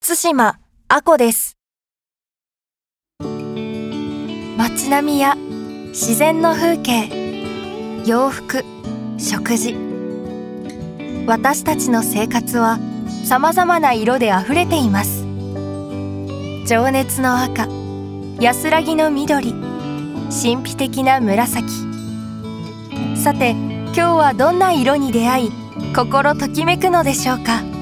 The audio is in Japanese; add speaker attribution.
Speaker 1: 対馬亜子です。街並みや自然の風景、洋服、食事、私たちの生活はさまざまな色であふれています。情熱の赤、安らぎの緑、神秘的な紫。さて、今日はどんな色に出会い、心ときめくのでしょうか。